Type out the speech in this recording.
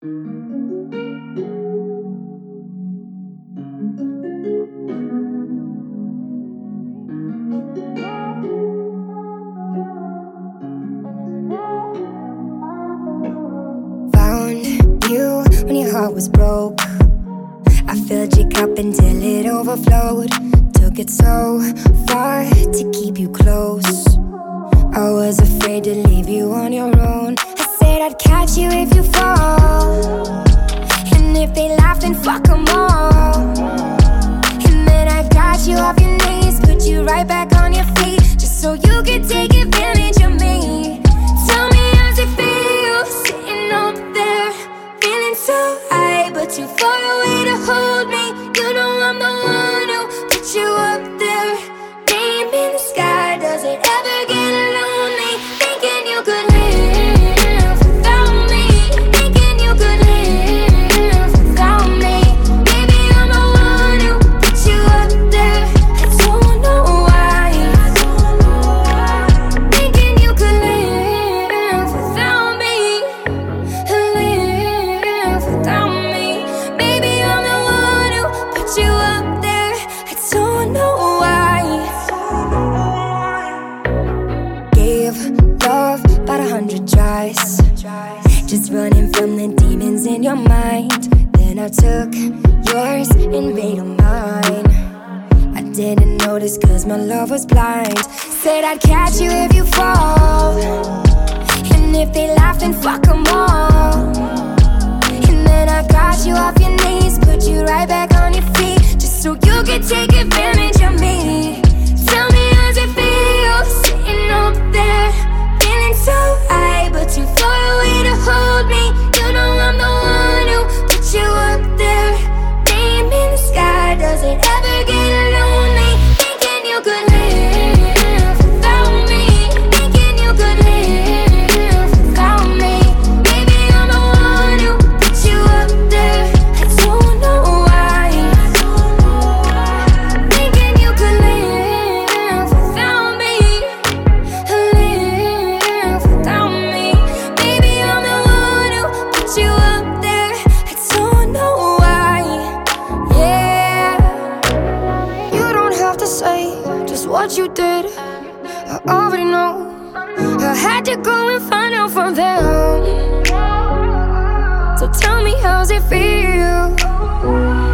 Found you when your heart was broke. I filled your cup until it overflowed. Took it so far to keep you close. I was afraid to leave you on your own. I said I'd catch you if you fall, and if they laugh then fuck them all. And then I got you off your knees, put you right back on your feet, just so you could take advantage of me. Tell me how's it feel, sitting over there, feeling so high, but too far away to hold me. You know I'm the one who put you up there. Name in the sky, does it ever get lonely? Thinking you could live without me, thinking you could live without me. Baby, I'm the one who put you up there. I don't know why. Thinking you could live without me, live without me. Baby, I'm the one who put you up there. I don't know why. Gave love about 100 tries, just running from the demons in your mind. Then I took yours and made them mine. I didn't notice cause my love was blind. Said I'd catch you if you fall, and if they laugh then fuck them all. And then I got you off your knees, put you right back on your feet, just so you could take advantage of me. Tell me how's it feel, sitting up there, feeling so high, but too far away to hold me. You know I'm the one who put you up there. Name in the sky, does it ever get lonely? Thinking you could live without me, thinking you could live without me. Baby, I'm the one who put you up there. I don't know why. Thinking you could live without me, live without me. Baby, I'm the one who put you up there. I don't know why. Yeah, you don't have to say just what you did. I already know. I had to go and find out from them. So tell me how's it feel,